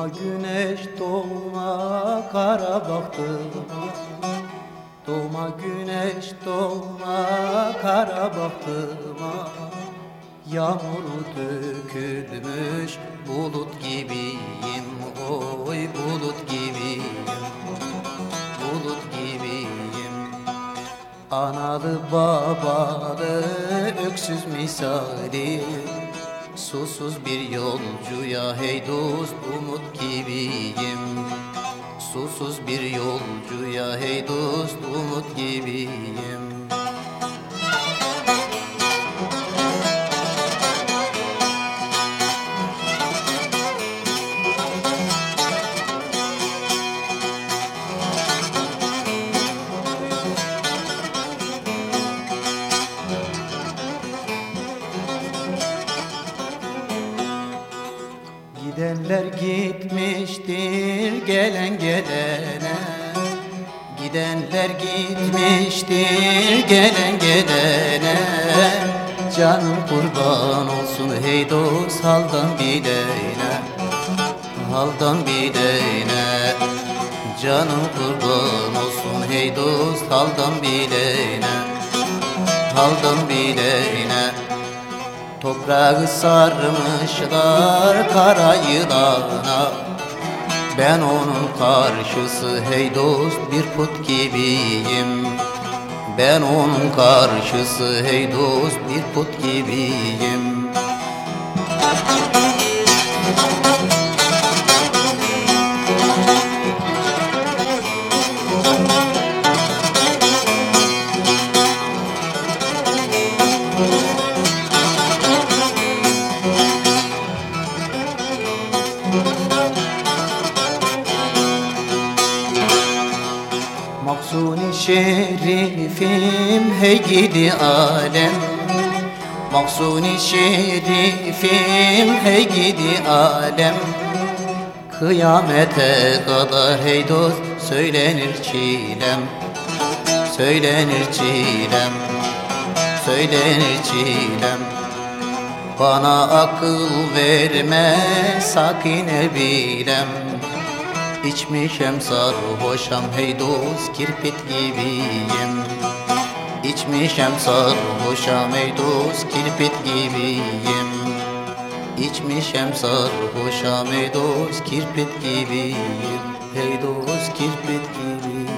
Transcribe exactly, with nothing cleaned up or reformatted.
Doğma güneş doğma kara baktıma, doğma güneş doğma kara baktıma. Yağmuru dökülmüş bulut gibiyim, oy bulut gibiyim, bulut gibiyim. Analı babalı öksüz misali, susuz bir yolcuya hey dost umut gibiyim. Susuz bir yolcuya hey dost umut gibiyim. Gidenler gitmiştir gelen gelene, gidenler gitmiştir gelen gelene. Canım kurban olsun hey dost haldan bileyne, haldan bileyne. Canım kurban olsun hey dost haldan bileyne, haldan bileyne. Toprağı sarmışlar kara yılana, ben onun karşısı hey dost bir put gibiyim. Ben onun karşısı hey dost bir put gibiyim. Mahzuni şerifim hey gidi alem, Mahzuni şerifim hey gidi alem. Kıyamete kadar hey dost söylenir çilem, söylenir çilem, söylenir çilem. Bana akıl verme sakine bilem, İçmişem sarhoşam hey dost kirpit gibiyim. İçmişem sarhoşam hey dost kirpit gibiyim. İçmişem sarhoşam hey dost kirpit gibiyim. Hey dost kirpit gibiyim.